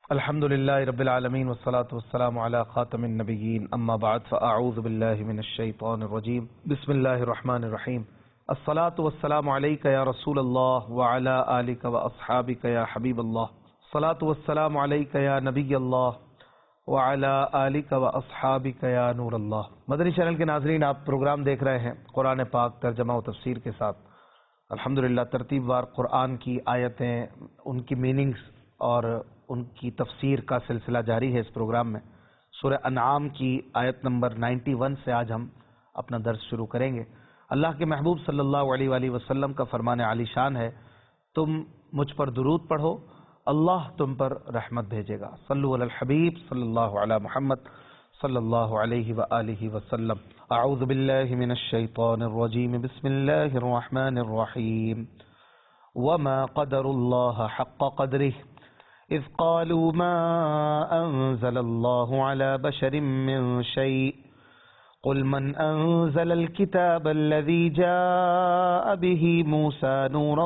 الحمد للہ رب العالمین والصلاة والسلام علی خاتم النبیین اما بعد فاعوذ باللہ من الشیطان الرجیم بسم اللہ الرحمن الرحیم الصلاة والسلام علیک یا رسول اللہ وعلی آلک واصحابک یا حبیب اللہ الصلاة والسلام علیک یا نبی اللہ وعلی آلک واصحابک یا نور اللہ۔ مدنی چینل کے ناظرین، آپ پروگرام دیکھ رہے ہیں قرآن پاک ترجمہ و تفسیر کے ساتھ۔ الحمدللہ ترتیب وار قرآن کی آیتیں، ان کی میننگز اور ان کی تفسیر کا سلسلہ جاری ہے۔ اس پروگرام میں سورہ انعام کی آیت نمبر 91 سے آج ہم اپنا درس شروع کریں گے۔ اللہ کے محبوب صلی اللہ علیہ وآلہ وسلم کا فرمان عالی شان ہے، تم مجھ پر درود پڑھو، اللہ تم پر رحمت بھیجے گا۔ صلو علی الحبیب صلی اللہ علی محمد صلی اللہ علیہ وآلہ وسلم۔ اعوذ باللہ من الشیطان الرجیم، بسم اللہ الرحمن الرحیم۔ وما قدر اللہ حق قدرہ اذ قالوا ما انزل اللہ علی بشر من شیء قل من انزل الكتاب الذي جاء به موسى نورا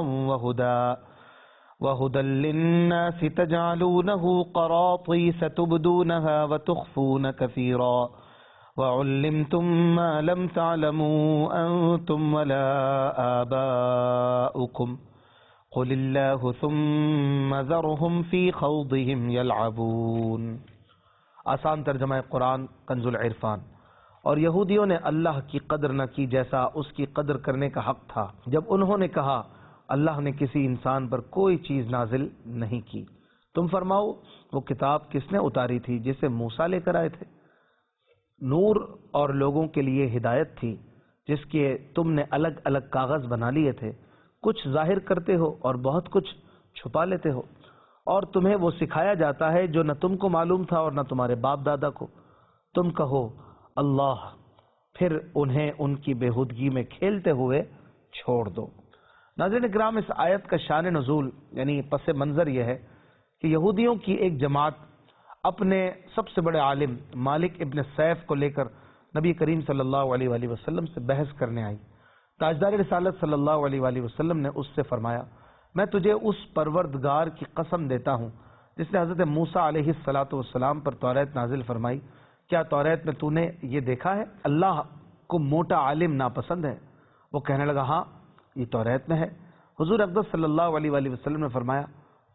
وهدى للناس تجعلونه قراطيس تبدونها وتخفون كثيرا وعلمتم ما لم تعلموا أنتم ولا آباؤكم قل اللہ ثم ذرهم فی خوضهم یلعبون۔ آسان ترجمہ قرآن کنز العرفان۔ اور یہودیوں نے اللہ کی قدر نہ کی جیسا اس کی قدر کرنے کا حق تھا، جب انہوں نے کہا اللہ نے کسی انسان پر کوئی چیز نازل نہیں کی۔ تم فرماؤ وہ کتاب کس نے اتاری تھی جسے موسیٰ لے کر آئے تھے؟ نور اور لوگوں کے لیے ہدایت تھی، جس کے تم نے الگ الگ کاغذ بنا لیے تھے، کچھ ظاہر کرتے ہو اور بہت کچھ چھپا لیتے ہو، اور تمہیں وہ سکھایا جاتا ہے جو نہ تم کو معلوم تھا اور نہ تمہارے باپ دادا کو۔ تم کہو اللہ، پھر انہیں ان کی بےہودگی میں کھیلتے ہوئے چھوڑ دو۔ ناظرین اکرام، اس آیت کا شان نزول یعنی پس منظر یہ ہے کہ یہودیوں کی ایک جماعت اپنے سب سے بڑے عالم مالک ابن سیف کو لے کر نبی کریم صلی اللہ علیہ وآلہ وسلم سے بحث کرنے آئی۔ تاجدار رسالت صلی اللہ علیہ وآلہ وسلم نے اس سے فرمایا، میں تجھے اس پروردگار کی قسم دیتا ہوں جس نے حضرت موسیٰ علیہ السلام پر توریت نازل فرمائی، کیا توریت میں تو نے یہ دیکھا ہے اللہ کو موٹا عالم ناپسند ہے؟ وہ کہنے لگا ہاں، یہ توریت میں ہے۔ حضور اقدس صلی اللہ علیہ وآلہ وسلم نے فرمایا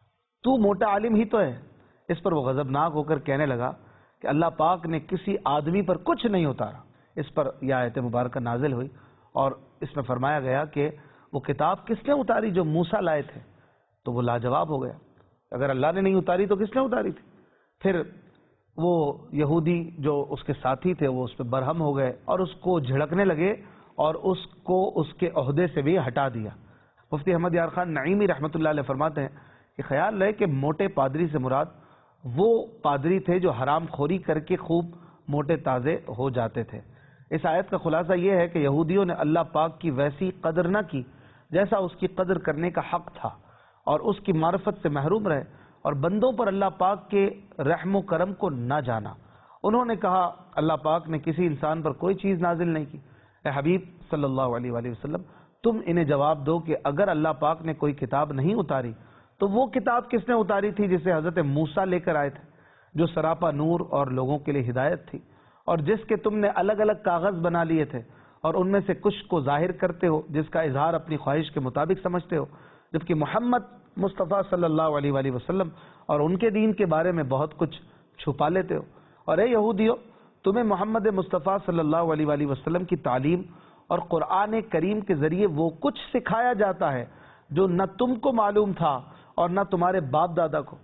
تو موٹا عالم ہی تو ہے۔ اس پر وہ غضبناک ہو کر کہنے لگا کہ اللہ پاک نے کسی آدمی پر کچھ نہیں اتارا۔ اس پر یہ آیت مبارکہ نازل ہوئی اور اس میں فرمایا گیا کہ وہ کتاب کس نے اتاری جو موسیٰ لائے تھے؟ تو وہ لاجواب ہو گیا، اگر اللہ نے نہیں اتاری تو کس نے اتاری تھی؟ پھر وہ یہودی جو اس کے ساتھی تھے وہ اس پہ برہم ہو گئے اور اس کو جھڑکنے لگے اور اس کو اس کے عہدے سے بھی ہٹا دیا۔ مفتی احمد یار خان نعیمی رحمۃ اللہ علیہ فرماتے ہیں کہ خیال رہے کہ موٹے پادری سے مراد وہ پادری تھے جو حرام خوری کر کے خوب موٹے تازے ہو جاتے تھے۔ اس آیت کا خلاصہ یہ ہے کہ یہودیوں نے اللہ پاک کی ویسی قدر نہ کی جیسا اس کی قدر کرنے کا حق تھا، اور اس کی معرفت سے محروم رہے اور بندوں پر اللہ پاک کے رحم و کرم کو نہ جانا۔ انہوں نے کہا اللہ پاک نے کسی انسان پر کوئی چیز نازل نہیں کی۔ اے حبیب صلی اللہ علیہ وآلہ وسلم، تم انہیں جواب دو کہ اگر اللہ پاک نے کوئی کتاب نہیں اتاری تو وہ کتاب کس نے اتاری تھی جسے حضرت موسیٰ لے کر آئے تھے، جو سراپا نور اور لوگوں کے لیے ہدایت تھی، اور جس کے تم نے الگ الگ کاغذ بنا لیے تھے اور ان میں سے کچھ کو ظاہر کرتے ہو جس کا اظہار اپنی خواہش کے مطابق سمجھتے ہو، جبکہ محمد مصطفیٰ صلی اللہ علیہ وآلہ وسلم اور ان کے دین کے بارے میں بہت کچھ چھپا لیتے ہو۔ اور اے یہودیو، تمہیں محمد مصطفیٰ صلی اللہ علیہ وآلہ وسلم کی تعلیم اور قرآن کریم کے ذریعے وہ کچھ سکھایا جاتا ہے جو نہ تم کو معلوم تھا اور نہ تمہارے باپ دادا کو۔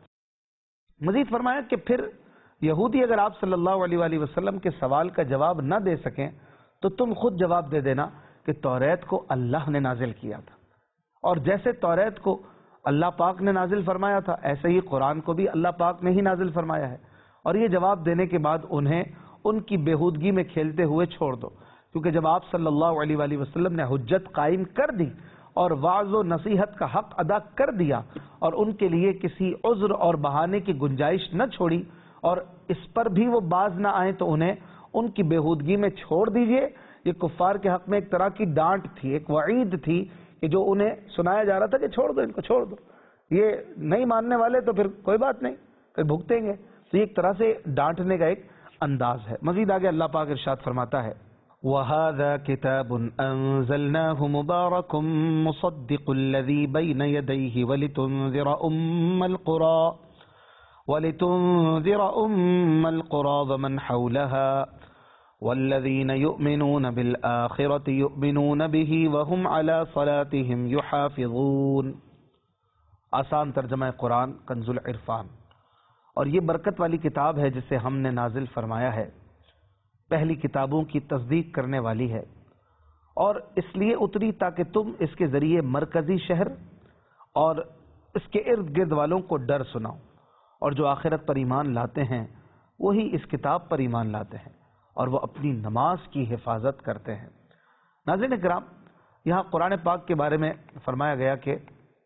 مزید فرمایا کہ پھر یہودی اگر آپ صلی اللہ علیہ وآلہ وسلم کے سوال کا جواب نہ دے سکیں تو تم خود جواب دے دینا کہ توریت کو اللہ نے نازل کیا تھا، اور جیسے توریت کو اللہ پاک نے نازل فرمایا تھا ایسے ہی قرآن کو بھی اللہ پاک نے ہی نازل فرمایا ہے۔ اور یہ جواب دینے کے بعد انہیں ان کی بےہودگی میں کھیلتے ہوئے چھوڑ دو، کیونکہ جب آپ صلی اللہ علیہ وآلہ وسلم نے حجت قائم کر دی اور وعظ و نصیحت کا حق ادا کر دیا اور ان کے لیے کسی عذر اور بہانے کی گنجائش نہ چھوڑی اور اس پر بھی وہ باز نہ آئیں تو انہیں ان کی بےہودگی میں چھوڑ دیجئے۔ یہ کفار کے حق میں ایک طرح کی ڈانٹ تھی، ایک وعید تھی کہ جو انہیں سنایا جا رہا تھا کہ چھوڑ دو، ان کو چھوڑ دو، یہ نہیں ماننے والے تو پھر کوئی بات نہیں، پھر بھگتیں گے. تو یہ ایک طرح سے ڈانٹنے کا ایک انداز ہے. مزید آگے اللہ پاک ارشاد فرماتا ہے وَهَذَا كِتَابٌ أَنزَلْنَاهُ مُبَارَكٌ مُصَدِّقُ الَّذِي بَيْنَ يَدَيْهِ وَلِتُنذِرَ أُمَّ الْقُرَى وَمَنْ حَوْلَهَا وَالَّذِينَ يُؤْمِنُونَ بِالْآخِرَةِ يُؤْمِنُونَ بِهِ وَهُمْ عَلَى صَلَاتِهِمْ يُحَافِظُونَ. آسان ترجمہ قرآن کنز العرفان. اور یہ برکت والی کتاب ہے جسے ہم نے نازل فرمایا ہے، پہلی کتابوں کی تصدیق کرنے والی ہے، اور اس لیے اتری تاکہ تم اس کے ذریعے مرکزی شہر اور اس کے ارد گرد والوں کو ڈر سناؤ، اور جو آخرت پر ایمان لاتے ہیں وہی اس کتاب پر ایمان لاتے ہیں اور وہ اپنی نماز کی حفاظت کرتے ہیں. ناظرین کرام، یہاں قرآن پاک کے بارے میں فرمایا گیا کہ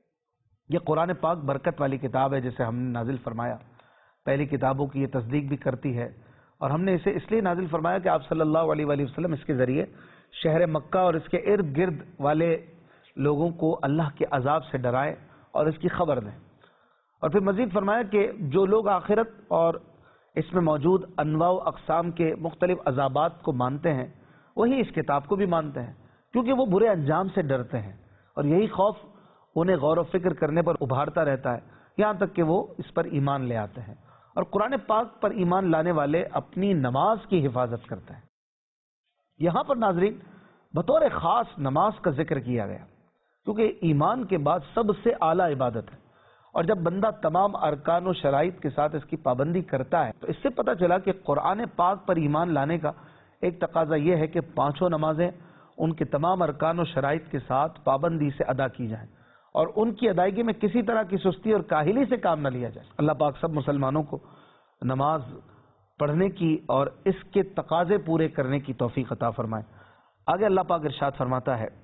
یہ قرآن پاک برکت والی کتاب ہے جسے ہم نے نازل فرمایا، پہلی کتابوں کی یہ تصدیق بھی کرتی ہے، اور ہم نے اسے اس لیے نازل فرمایا کہ آپ صلی اللہ علیہ وآلہ وسلم اس کے ذریعے شہر مکہ اور اس کے ارد گرد والے لوگوں کو اللہ کے عذاب سے ڈرائیں اور اس کی خبر دیں. اور پھر مزید فرمایا کہ جو لوگ آخرت اور اس میں موجود انواع و اقسام کے مختلف عذابات کو مانتے ہیں وہی اس کتاب کو بھی مانتے ہیں، کیونکہ وہ برے انجام سے ڈرتے ہیں، اور یہی خوف انہیں غور و فکر کرنے پر ابھارتا رہتا ہے یہاں تک کہ وہ اس پر ایمان لے آتے ہیں. اور قرآن پاک پر ایمان لانے والے اپنی نماز کی حفاظت کرتے ہیں. یہاں پر ناظرین بطور خاص نماز کا ذکر کیا گیا، کیونکہ ایمان کے بعد سب سے اعلیٰ عبادت ہے، اور جب بندہ تمام ارکان و شرائط کے ساتھ اس کی پابندی کرتا ہے تو اس سے پتہ چلا کہ قرآن پاک پر ایمان لانے کا ایک تقاضا یہ ہے کہ پانچوں نمازیں ان کے تمام ارکان و شرائط کے ساتھ پابندی سے ادا کی جائیں، اور ان کی ادائیگی میں کسی طرح کی سستی اور کاہلی سے کام نہ لیا جائے. اللہ پاک سب مسلمانوں کو نماز پڑھنے کی اور اس کے تقاضے پورے کرنے کی توفیق عطا فرمائے. آگے اللہ پاک ارشاد فرماتا ہے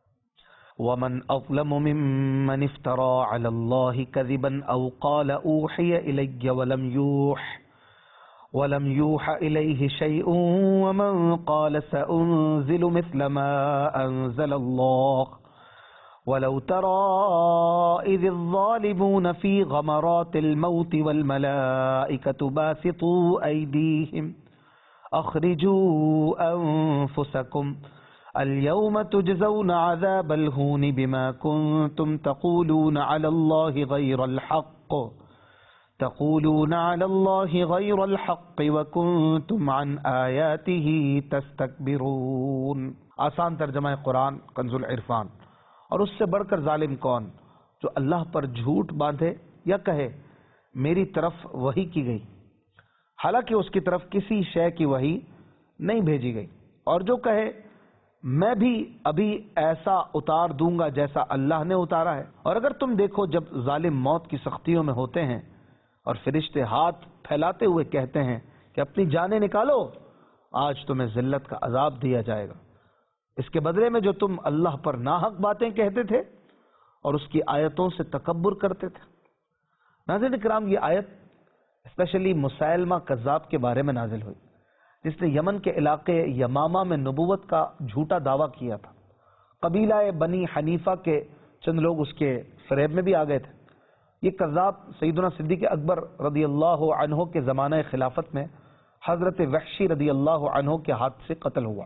وَمَنْ أَظْلَمُ مِمَّنِ افْتَرَى عَلَى اللَّهِ كَذِبًا أَوْ قَالَ أُوحِيَ إِلَيَّ وَلَمْ يُوحَ إِلَيْهِ شَيْءٌ وَمَنْ قَالَ سَأُنْزِلُ مِثْلَ مَا أَنزَلَ اللَّهُ وَلَوْ تَرَى إِذِ الظَّالِمُونَ فِي غَمَرَاتِ الْمَوْتِ وَالْمَلَائِكَةُ بَاسِطُو أَيْدِيهِمْ أَخْرِجُوا أَنفُسَكُمْ الْيَوْمَ تُجْزَوْنَ عَذَابَ الْهُونِ بِمَا كُنْتُمْ تَقُولُونَ عَلَى اللَّهِ غَيْرَ الْحَقِّ وَكُنْتُمْ عَنْ آيَاتِهِ تَسْتَكْبِرُونَ. آسان ترجمہ قرآن کنز العرفان. اور اس سے بڑھ کر ظالم کون جو اللہ پر جھوٹ باندھے یا کہے میری طرف وحی کی گئی، حالانکہ اس کی طرف کسی شے کی وحی نہیں بھیجی گئی، اور جو کہے میں بھی ابھی ایسا اتار دوں گا جیسا اللہ نے اتارا ہے. اور اگر تم دیکھو جب ظالم موت کی سختیوں میں ہوتے ہیں اور فرشتے ہاتھ پھیلاتے ہوئے کہتے ہیں کہ اپنی جانیں نکالو، آج تمہیں ذلت کا عذاب دیا جائے گا، اس کے بدلے میں جو تم اللہ پر ناحق باتیں کہتے تھے اور اس کی آیتوں سے تکبر کرتے تھے. ناظرین کرام، یہ آیت اسپیشلی مسیلمہ کذاب کے بارے میں نازل ہوئی، جس نے یمن کے علاقے یمامہ میں نبوت کا جھوٹا دعویٰ کیا تھا. قبیلہ بنی حنیفہ کے چند لوگ اس کے فریب میں بھی آ گئے تھے. یہ کذاب سیدنا صدیق اکبر رضی اللہ عنہ کے زمانہ خلافت میں حضرت وحشی رضی اللہ عنہ کے ہاتھ سے قتل ہوا.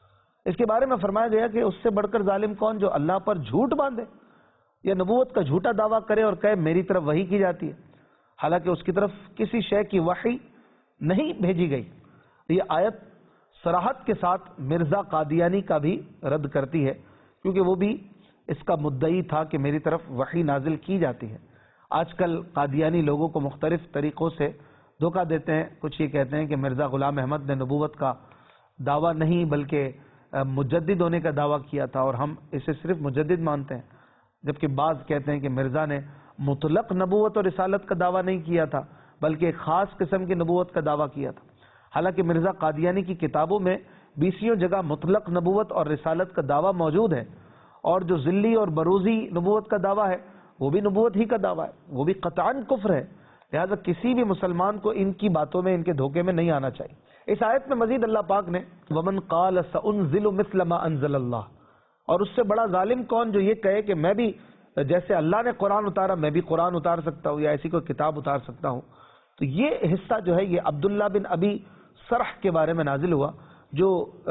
اس کے بارے میں فرمایا گیا کہ اس سے بڑھ کر ظالم کون جو اللہ پر جھوٹ باندھے یا نبوت کا جھوٹا دعویٰ کرے اور کہے میری طرف وحی کی جاتی ہے، حالانکہ اس کی طرف کسی شے کی وحی نہیں بھیجی گئی. یہ آیت صراحت کے ساتھ مرزا قادیانی کا بھی رد کرتی ہے، کیونکہ وہ بھی اس کا مدعی تھا کہ میری طرف وحی نازل کی جاتی ہے. آج کل قادیانی لوگوں کو مختلف طریقوں سے دھوکہ دیتے ہیں. کچھ یہ کہتے ہیں کہ مرزا غلام احمد نے نبوت کا دعویٰ نہیں بلکہ مجدد ہونے کا دعویٰ کیا تھا اور ہم اسے صرف مجدد مانتے ہیں، جبکہ بعض کہتے ہیں کہ مرزا نے مطلق نبوت اور رسالت کا دعویٰ نہیں کیا تھا بلکہ ایک خاص قسم کی نبوت کا دعویٰ کیا تھا. حالانکہ مرزا قادیانی کی کتابوں میں 20 جگہ مطلق نبوت اور رسالت کا دعویٰ موجود ہے، اور جو ذلی اور بروزی نبوت کا دعویٰ ہے وہ بھی نبوت ہی کا دعویٰ ہے، وہ بھی قطعاً کفر ہے. لہذا کسی بھی مسلمان کو ان کی باتوں میں، ان کے دھوکے میں نہیں آنا چاہیے. اس آیت میں مزید اللہ پاک نے وَمَنْ قَالَ سَأُنزِلُ مِثْلَ مَا أَنزَلَ اللَّهُ، اور اس سے بڑا ظالم کون جو یہ کہے کہ میں بھی جیسے اللہ نے قرآن اتارا میں بھی قرآن اتار سکتا ہوں یا ایسی کوئی کتاب اتار سکتا ہوں. تو تو یہ حصہ جو ہے یہ عبداللہ بن ابی سرح کے بارے میں نازل ہوا، جو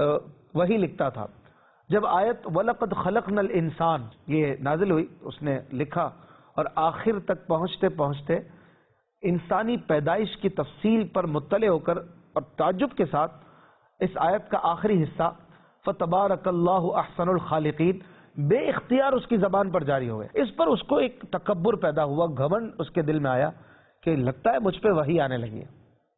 وہی لکھتا تھا۔ جب آیت وَلَقَدْ خَلَقْنَا الْإِنسَانَ یہ نازل ہوئی، اس نے لکھا اور آخر تک پہنچتے پہنچتے انسانی پیدائش کی تفصیل پر مطلع ہو کر اور تعجب کے ساتھ اس آیت کا آخری حصہ فَتَبَارَكَ اللَّهُ أَحْسَنُ الْخَالِقِينَ بے اختیار اس کی زبان پر جاری ہو گئے۔ اس پر اس کو ایک تکبر پیدا ہوا، گھمنڈ اس کے دل میں آیا کہ لگتا ہے مجھ پہ وحی آنے لگی ہے،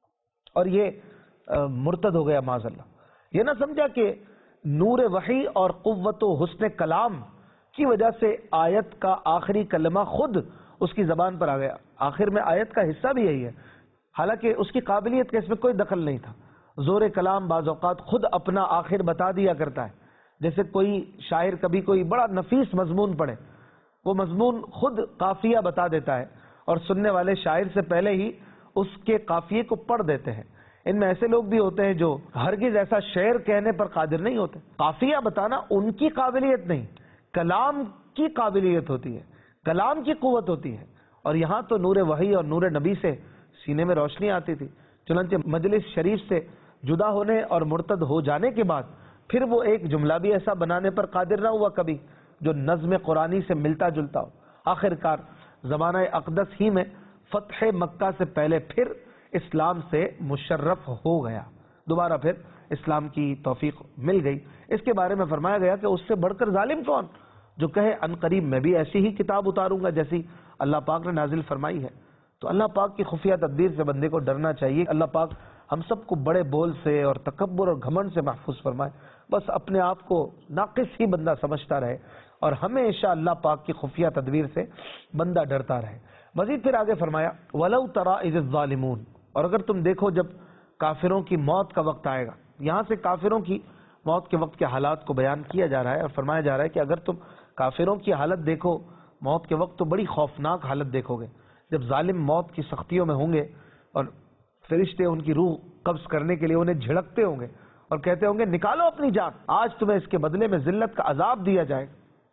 اور یہ مرتد ہو گیا معاذ اللہ۔ یہ نہ سمجھا کہ نور وحی اور قوت و حسن کلام کی وجہ سے آیت کا آخری کلمہ خود اس کی زبان پر آ گیا۔ آخر میں آیت کا حصہ بھی یہی ہے، حالانکہ اس کی قابلیت کا اس میں کوئی دخل نہیں تھا۔ زور کلام بعض اوقات خود اپنا آخر بتا دیا کرتا ہے، جیسے کوئی شاعر کبھی کوئی بڑا نفیس مضمون پڑھے، وہ مضمون خود قافیہ بتا دیتا ہے اور سننے والے شاعر سے پہلے ہی اس کے قافیے کو پڑھ دیتے ہیں۔ ان میں ایسے لوگ بھی ہوتے ہیں جو ہرگز ایسا شعر کہنے پر قادر نہیں ہوتے۔ قافیہ بتانا ان کی قابلیت نہیں، کلام کی قابلیت ہوتی ہے، کلام کی قوت ہوتی ہے۔ اور یہاں تو نور وحی اور نور نبی سے سینے میں روشنی آتی تھی، چنانچہ مجلس شریف سے جدا ہونے اور مرتد ہو جانے کے بعد پھر وہ ایک جملہ بھی ایسا بنانے پر قادر نہ ہوا کبھی جو نظم قرآنی سے ملتا جلتا ہو۔ آخر کار زمانہ اقدس ہی میں فتح مکہ سے پہلے پھر اسلام سے مشرف ہو گیا، دوبارہ پھر اسلام کی توفیق مل گئی۔ اس کے بارے میں فرمایا گیا کہ اس سے بڑھ کر ظالم کون جو کہے ان قریب میں بھی ایسی ہی کتاب اتاروں گا جیسی اللہ پاک نے نازل فرمائی ہے۔ تو اللہ پاک کی خفیہ تدبیر سے بندے کو ڈرنا چاہیے۔ اللہ پاک ہم سب کو بڑے بول سے اور تکبر اور گھمنڈ سے محفوظ فرمائے، بس اپنے آپ کو ناقص ہی بندہ سمجھتا رہے اور ہمیشہ اللہ پاک کی خفیہ تدبیر سے بندہ ڈرتا رہے۔ مزید پھر آگے فرمایا وَلَوْ تَرَىٰ إِذِ الظَّالِمُونَ، اور اگر تم دیکھو جب کافروں کی موت کا وقت آئے گا۔ یہاں سے کافروں کی موت کے وقت کے حالات کو بیان کیا جا رہا ہے اور فرمایا جا رہا ہے کہ اگر تم کافروں کی حالت دیکھو موت کے وقت تو بڑی خوفناک حالت دیکھو گے، جب ظالم موت کی سختیوں میں ہوں گے اور فرشتے ان کی روح قبض کرنے کے لیے انہیں جھڑکتے ہوں گے اور کہتے ہوں گے نکالو اپنی جان، آج تمہیں اس کے بدلے میں ذلت کا عذاب دیا جائے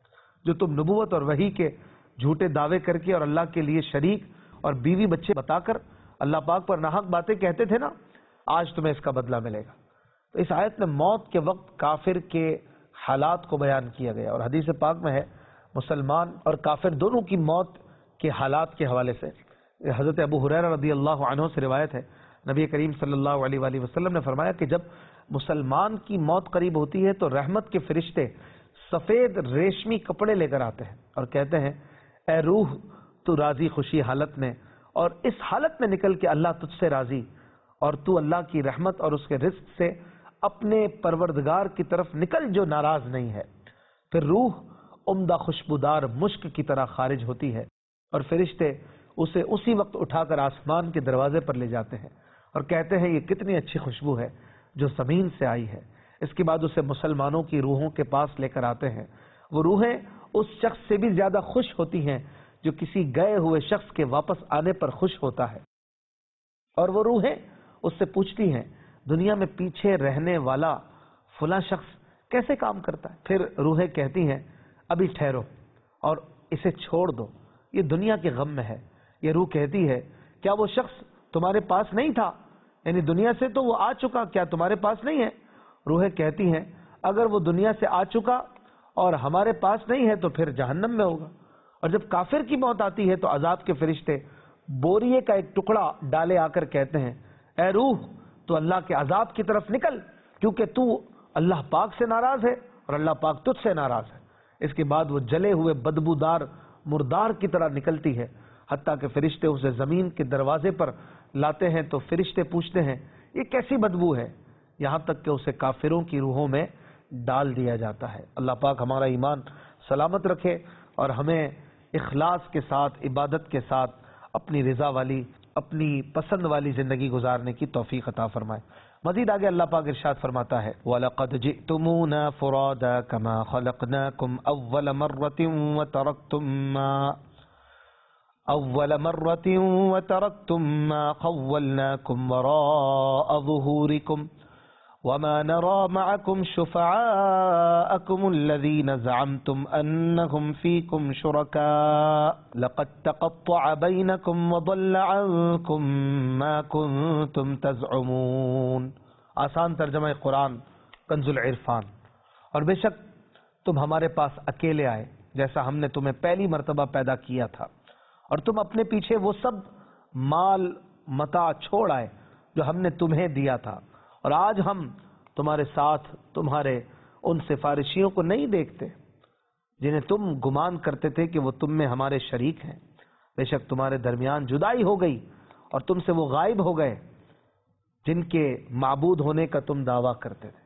جو تم نبوت اور وحی کے جھوٹے دعوے کر کے اور اللہ کے لیے شریک اور بیوی بچے بتا کر اللہ پاک پر ناحق باتیں کہتے تھے نا، آج تمہیں اس کا بدلہ ملے گا۔ تو اس آیت میں موت کے وقت کافر کے حالات کو بیان کیا گیا، اور حدیث پاک میں ہے مسلمان اور کافر دونوں کی موت کے حالات کے حوالے سے حضرت ابو ہریرہ رضی اللہ عنہ سے روایت ہے، نبی کریم صلی اللہ علیہ وآلہ وسلم نے فرمایا کہ جب مسلمان کی موت قریب ہوتی ہے تو رحمت کے فرشتے سفید ریشمی کپڑے لے کر آتے ہیں اور کہتے ہیں اے روح تو راضی خوشی حالت میں اور اس حالت میں نکل کے اللہ تجھ سے راضی، اور تو اللہ کی رحمت اور اس کے رزق سے اپنے پروردگار کی طرف نکل جو ناراض نہیں ہے۔ پھر روح عمدہ خوشبودار مشک کی طرح خارج ہوتی ہے اور فرشتے اسے اسی وقت اٹھا کر آسمان کے دروازے پر لے جاتے ہیں اور کہتے ہیں یہ کتنی اچھی خوشبو ہے جو زمین سے آئی ہے۔ اس کے بعد اسے مسلمانوں کی روحوں کے پاس لے کر آتے ہیں، وہ روحیں اس شخص سے بھی زیادہ خوش ہوتی ہیں جو کسی گئے ہوئے شخص کے واپس آنے پر خوش ہوتا ہے، اور وہ روحیں اس سے پوچھتی ہیں دنیا میں پیچھے رہنے والا فلاں شخص کیسے کام کرتا ہے؟ پھر روحیں کہتی ہیں ابھی ٹھہرو اور اسے چھوڑ دو، یہ دنیا کے غم میں ہے۔ یہ روح کہتی ہے کیا وہ شخص تمہارے پاس نہیں تھا؟ یعنی دنیا سے تو وہ آ چکا، کیا تمہارے پاس نہیں ہے؟ روحیں کہتی ہیں اگر وہ دنیا سے آ چکا اور ہمارے پاس نہیں ہے تو پھر جہنم میں ہوگا۔ اور جب کافر کی موت آتی ہے تو عذاب کے فرشتے بوریے کا ایک ٹکڑا ڈالے آ کر کہتے ہیں اے روح تو اللہ کے عذاب کی طرف نکل، کیونکہ تو اللہ پاک سے ناراض ہے اور اللہ پاک تجھ سے ناراض ہے۔ اس کے بعد وہ جلے ہوئے بدبودار مردار کی طرح نکلتی ہے، حتیٰ کہ فرشتے اسے زمین کے دروازے پر لاتے ہیں تو فرشتے پوچھتے ہیں یہ کیسی بدبو ہے، یہاں تک کہ اسے کافروں کی روحوں میں ڈال دیا جاتا ہے۔ اللہ پاک ہمارا ایمان سلامت رکھے اور ہمیں اخلاص کے ساتھ عبادت کے ساتھ اپنی رضا والی اپنی پسند والی زندگی گزارنے کی توفیق عطا فرمائے۔ مزید آگے اللہ پاک ارشاد فرماتا ہے وَلَقَدْ جِئْتُمُونَا فُرَادَىٰ كَمَا خَلَقْنَاكُمْ أَوَّلَ مَرَّةٍ وَتَرَكْتُم مَّا خَوَّلْنَاكُمْ وَرَاءَ ظُهُورِكُمْ وَمَا نَرَى مَعَكُمْ شُفَعَاءَكُمُ الَّذِينَ زَعَمْتُمْ أَنَّهُمْ فِيكُمْ شُرَكَاءُ لَقَدْ تَقَطَّعَ بَيْنَكُمْ وَضَلَّ عَنكُمْ مَا كُنتُمْ تَزْعُمُونَ۔ آسان ترجمہ قرآن کنز العرفان۔ اور بے شک تم ہمارے پاس اکیلے آئے جیسا ہم نے تمہیں پہلی مرتبہ پیدا کیا تھا، اور تم اپنے پیچھے وہ سب مال متاع چھوڑ آئے جو ہم نے تمہیں دیا تھا، اور آج ہم تمہارے ساتھ تمہارے ان سفارشیوں کو نہیں دیکھتے جنہیں تم گمان کرتے تھے کہ وہ تم میں ہمارے شریک ہیں۔ بے شک تمہارے درمیان جدائی ہو گئی اور تم سے وہ غائب ہو گئے جن کے معبود ہونے کا تم دعویٰ کرتے تھے۔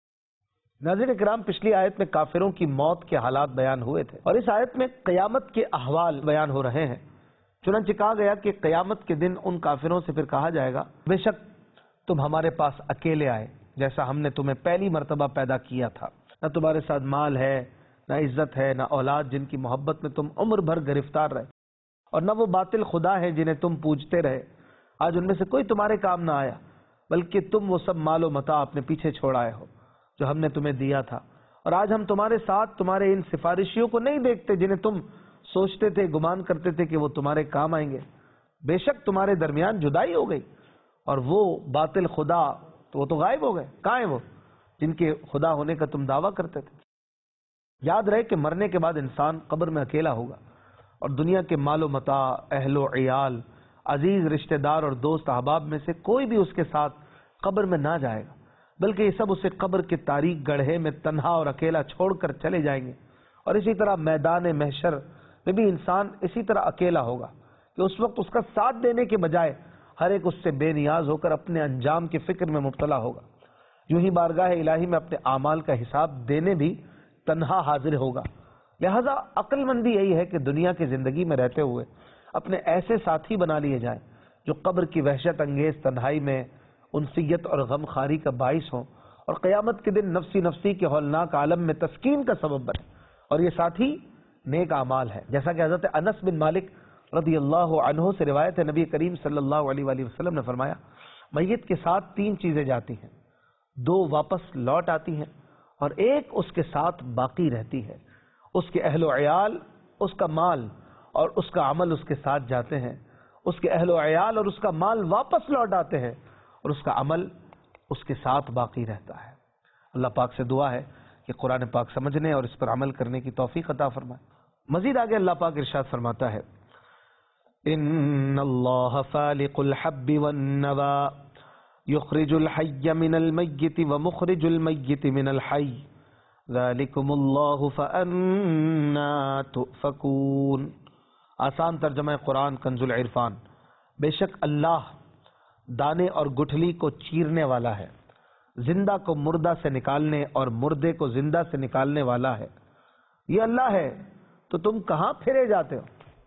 ناظرین کرام، پچھلی آیت میں کافروں کی موت کے حالات بیان ہوئے تھے، اور اس آیت میں قیامت کے احوال بیان ہو رہے ہیں۔ چنانچہ کہا گیا کہ قیامت کے دن ان کافروں سے پھر کہا جائے گا بے شک تم ہمارے پاس اکیلے آئے جیسا ہم نے تمہیں پہلی مرتبہ پیدا کیا تھا، نہ تمہارے ساتھ مال ہے، نہ عزت ہے، نہ اولاد جن کی محبت میں تم عمر بھر گرفتار رہے، اور نہ وہ باطل خدا ہے جنہیں تم پوجتے رہے۔ آج ان میں سے کوئی تمہارے کام نہ آیا، بلکہ تم وہ سب مال و متاع اپنے پیچھے چھوڑ آئے ہو جو ہم نے تمہیں دیا تھا، اور آج ہم تمہارے ساتھ تمہارے ان سفارشیوں کو نہیں دیکھتے جنہیں تم سوچتے تھے، گمان کرتے تھے کہ وہ تمہارے کام آئیں گے۔ بے شک تمہارے درمیان جدائی ہو گئی، اور وہ باطل خدا تو وہ تو غائب ہو گئے۔ کہاں ہیں وہ جن کے خدا ہونے کا تم دعویٰ کرتے تھے؟ یاد رہے کہ مرنے کے بعد انسان قبر میں اکیلا ہوگا، اور دنیا کے مال و متاع، اہل و عیال، عزیز رشتہ دار اور دوست احباب میں سے کوئی بھی اس کے ساتھ قبر میں نہ جائے گا، بلکہ یہ سب اسے قبر کے تاریک گڑھے میں تنہا اور اکیلا چھوڑ کر چلے جائیں گے۔ اور اسی طرح میدان محشر میں بھی انسان اسی طرح اکیلا ہوگا کہ اس وقت اس کا ساتھ دینے کے بجائے ہر ایک اس سے بے نیاز ہو کر اپنے انجام کی فکر میں مبتلا ہوگا۔ یوں ہی بارگاہ الہی میں اپنے اعمال کا حساب دینے بھی تنہا حاضر ہوگا۔ لہذا عقل مندی یہی ہے کہ دنیا کی زندگی میں رہتے ہوئے اپنے ایسے ساتھی بنا لیے جائیں جو قبر کی وحشت انگیز تنہائی میں انسیت اور غم خاری کا باعث ہوں، اور قیامت کے دن نفسی نفسی کے ہولناک عالم میں تسکین کا سبب بنے۔ اور یہ ساتھی نیک اعمال ہے، جیسا کہ حضرت انس بن مالک رضی اللہ عنہ سے روایت ہے، نبی کریم صلی اللہ علیہ وآلہ وسلم نے فرمایا میت کے ساتھ تین چیزیں جاتی ہیں، دو واپس لوٹ آتی ہیں اور ایک اس کے ساتھ باقی رہتی ہے۔ اس کے اہل و عیال، اس کا مال اور اس کا عمل اس کے ساتھ جاتے ہیں۔ اس کے اہل و عیال اور اس کا مال واپس لوٹ آتے ہیں، اور اس کا عمل اس کے ساتھ باقی رہتا ہے۔ اللہ پاک سے دعا ہے کہ قرآن پاک سمجھنے اور اس پر عمل کرنے کی توفیق عطا فرمائے۔ مزید آگے اللہ پاک ارشاد فرماتا ہے ان اللہ فالق الحب والنوا یخرج الحی من المیت ومخرج المیت من الحی ذالکم اللہ فانا تؤفکون۔ آسان ترجمہ قرآن کنز العرفان۔ بے شک اللہ دانے اور گٹھلی کو چیرنے والا ہے، زندہ کو مردہ سے نکالنے اور مردے کو زندہ سے نکالنے والا ہے۔ یہ اللہ ہے تو تم کہاں پھرے جاتے ہو؟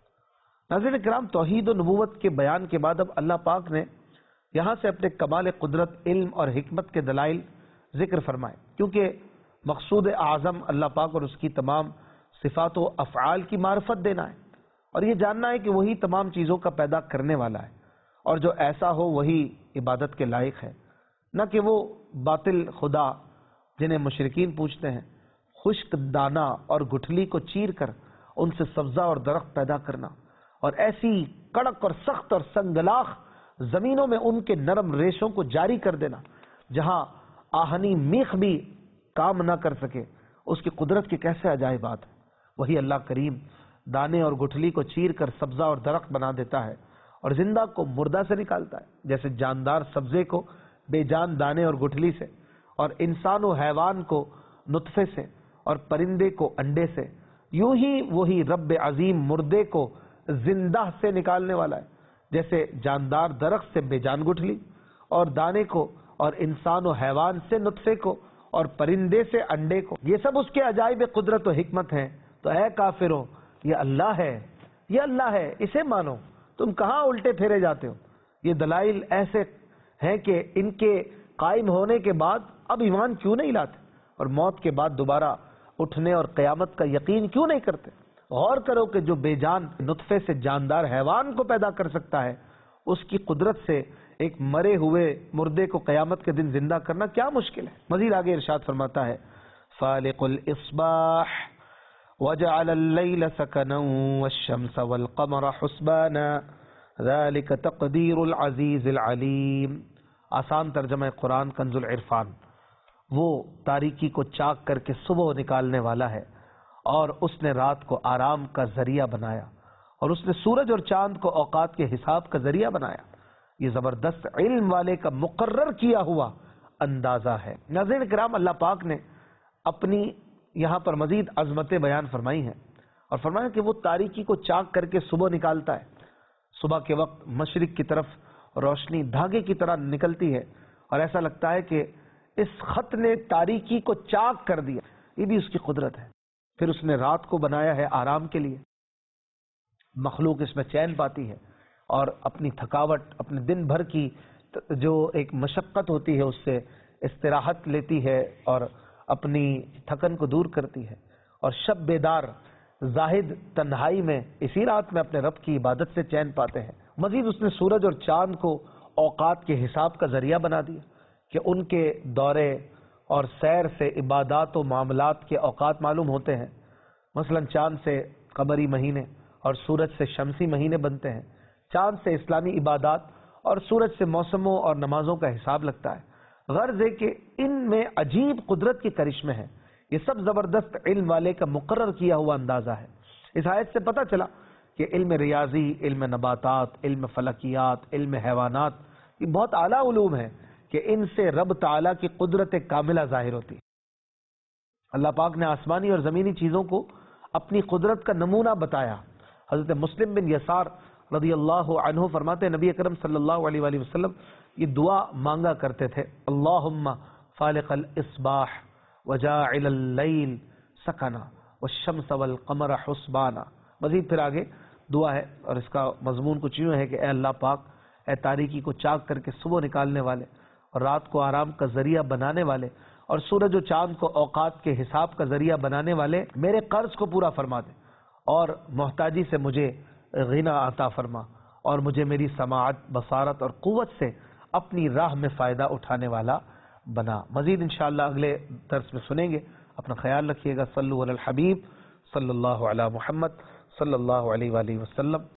ناظرین کرام، توحید و نبوت کے بیان کے بعد اب اللہ پاک نے یہاں سے اپنے کمال قدرت، علم اور حکمت کے دلائل ذکر فرمائے، کیونکہ مقصود اعظم اللہ پاک اور اس کی تمام صفات و افعال کی معرفت دینا ہے، اور یہ جاننا ہے کہ وہی تمام چیزوں کا پیدا کرنے والا ہے، اور جو ایسا ہو وہی عبادت کے لائق ہے، نہ کہ وہ باطل خدا جنہیں مشرکین پوچھتے ہیں۔ خشک دانہ اور گٹھلی کو چیر کر ان سے سبزہ اور درخت پیدا کرنا، اور ایسی کڑک اور سخت اور سنگلاخ زمینوں میں ان کے نرم ریشوں کو جاری کر دینا جہاں آہنی میخ بھی کام نہ کر سکے، اس کی قدرت کی کیسے عجائبات ہے۔ وہی اللہ کریم دانے اور گٹھلی کو چیر کر سبزہ اور درخت بنا دیتا ہے، اور زندہ کو مردہ سے نکالتا ہے، جیسے جاندار سبزے کو بے جان دانے اور گٹھلی سے، اور انسان و حیوان کو نطفے سے، اور پرندے کو انڈے سے، یوں ہی وہی رب عظیم مردے کو زندہ سے نکالنے والا ہے، جیسے جاندار درخت سے بے جان گٹھلی اور دانے کو، اور انسان و حیوان سے نطفے کو، اور پرندے سے انڈے کو۔ یہ سب اس کے عجائب قدرت و حکمت ہیں۔ تو اے کافروں، یہ اللہ ہے، یہ اللہ ہے، اسے مانو، تم کہاں الٹے پھیرے جاتے ہو؟ یہ دلائل ایسے ہیں کہ ان کے قائم ہونے کے بعد اب ایمان کیوں نہیں لاتے، اور موت کے بعد دوبارہ اٹھنے اور قیامت کا یقین کیوں نہیں کرتے؟ غور کرو کہ جو بے جان نطفے سے جاندار حیوان کو پیدا کر سکتا ہے، اس کی قدرت سے ایک مرے ہوئے مردے کو قیامت کے دن زندہ کرنا کیا مشکل ہے؟ مزید آگے ارشاد فرماتا ہے فالق الاصباح وجعل اللیل سکنا والشمس والقمر حسبانا ذلك تقدیر العزیز العلیم۔ آسان ترجمہ قرآن کنز العرفان۔ وہ تاریکی کو چاک کر کے صبح نکالنے والا ہے، اور اس نے رات کو آرام کا ذریعہ بنایا، اور اس نے سورج اور چاند کو اوقات کے حساب کا ذریعہ بنایا۔ یہ زبردست علم والے کا مقرر کیا ہوا اندازہ ہے۔ ناظرین کرام، اللہ پاک نے اپنی یہاں پر مزید عظمتیں بیان فرمائی ہیں، اور فرمایا کہ وہ تاریکی کو چاک کر کے صبح نکالتا ہے۔ صبح کے وقت مشرق کی طرف روشنی دھاگے کی طرح نکلتی ہے، اور ایسا لگتا ہے کہ اس خط نے تاریکی کو چاک کر دیا۔ یہ بھی اس کی قدرت ہے۔ پھر اس نے رات کو بنایا ہے آرام کے لیے۔ مخلوق اس میں چین پاتی ہے، اور اپنی تھکاوٹ، اپنے دن بھر کی جو ایک مشقت ہوتی ہے اس سے استراحت لیتی ہے، اور اپنی تھکن کو دور کرتی ہے، اور شب بیدار زاہد تنہائی میں اسی رات میں اپنے رب کی عبادت سے چین پاتے ہیں۔ مزید اس نے سورج اور چاند کو اوقات کے حساب کا ذریعہ بنا دیا کہ ان کے دورے اور سیر سے عبادات و معاملات کے اوقات معلوم ہوتے ہیں۔ مثلا چاند سے قمری مہینے اور سورج سے شمسی مہینے بنتے ہیں۔ چاند سے اسلامی عبادات اور سورج سے موسموں اور نمازوں کا حساب لگتا ہے۔ غرض ہے کہ ان میں عجیب قدرت کی کرشمے ہیں۔ یہ سب زبردست علم والے کا مقرر کیا ہوا اندازہ ہے۔ اس آیت سے پتہ چلا کہ علم ریاضی، علم نباتات، علم فلکیات، علم حیوانات، یہ بہت اعلیٰ علوم ہیں کہ ان سے رب تعالیٰ کی قدرت کاملہ ظاہر ہوتی ہے۔ اللہ پاک نے آسمانی اور زمینی چیزوں کو اپنی قدرت کا نمونہ بتایا۔ حضرت مسلم بن یسار رضی اللہ عنہ فرماتے ہیں نبی اکرم صلی اللہ علیہ وآلہ وسلم یہ دعا مانگا کرتے تھے، اللہم فالق الاصباح وجاعل اللیل سکنا والشمس والقمر حسبانا۔ مزید پھر آگے دعا ہے، اور اس کا مضمون کچھ یوں ہے کہ اے اللہ پاک، اے تاریکی کو چاک کر کے صبح نکالنے والے، اور رات کو آرام کا ذریعہ بنانے والے، اور سورج و چاند کو اوقات کے حساب کا ذریعہ بنانے والے، میرے قرض کو پورا فرما دے، اور محتاجی سے مجھے غنا عطا فرما، اور مجھے میری سماعت، بصارت اور قوت سے اپنی راہ میں فائدہ اٹھانے والا بنا۔ مزید انشاءاللہ اگلے درس میں سنیں گے۔ اپنا خیال رکھیے گا۔ صلو علی الحبیب صلی اللہ علی محمد صلی اللہ علیہ وآلہ وسلم۔